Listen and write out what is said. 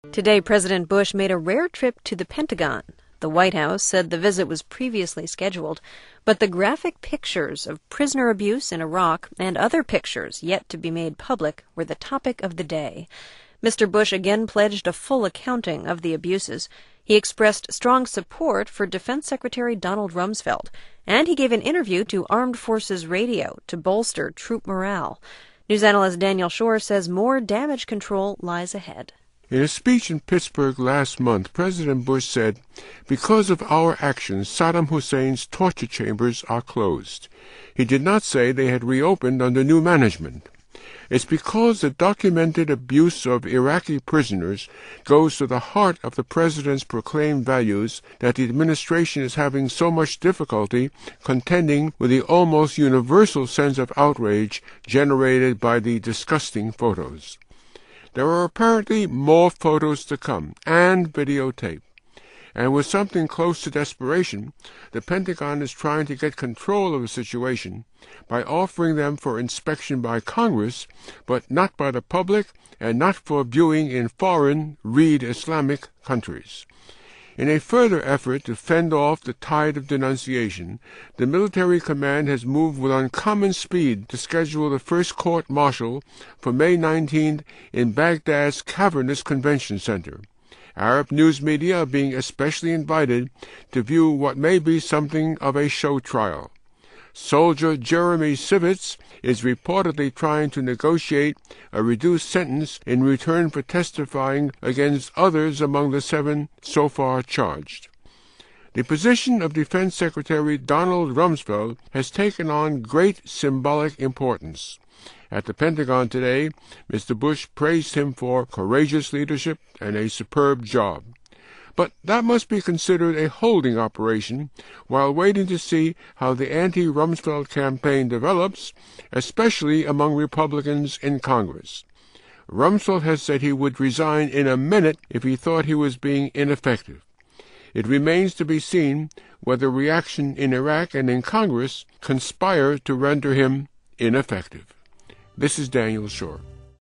Today, President Bush made a rare trip to the Pentagon. The White House said the visit was previously scheduled, but the graphic pictures of prisoner abuse in Iraq and other pictures yet to be made public were the topic of the day. Mr. Bush again pledged a full accounting of the abuses. He expressed strong support for Defense Secretary Donald Rumsfeld, and he gave an interview to Armed Forces Radio to bolster troop morale. News analyst Daniel Shore says more damage control lies ahead. In a speech in Pittsburgh last month, President Bush said, "Because of our actions, Saddam Hussein's torture chambers are closed." He did not say they had reopened under new management. It's because the documented abuse of Iraqi prisoners goes to the heart of the president's proclaimed values that the administration is having so much difficulty contending with the almost universal sense of outrage generated by the disgusting photos. There are apparently more photos to come, and videotape. And with something close to desperation, the Pentagon is trying to get control of the situation by offering them for inspection by Congress, but not by the public and not for viewing in foreign, read Islamic countries. In a further effort to fend off the tide of denunciation, the military command has moved with uncommon speed to schedule the first court-martial for May 19th in Baghdad's cavernous convention center. Arab news media are being especially invited to view what may be something of a show trial. Soldier Jeremy Sivitz is reportedly trying to negotiate a reduced sentence in return for testifying against others among the 7 so far charged. The position of Defense Secretary Donald Rumsfeld has taken on great symbolic importance. At the Pentagon today, Mr. Bush praised him for courageous leadership and a superb job. But that must be considered a holding operation while waiting to see how the anti-Rumsfeld campaign develops, especially among Republicans in Congress. Rumsfeld has said he would resign in a minute if he thought he was being ineffective. It remains to be seen whether reaction in Iraq and in Congress conspire to render him ineffective. This is Daniel Shore.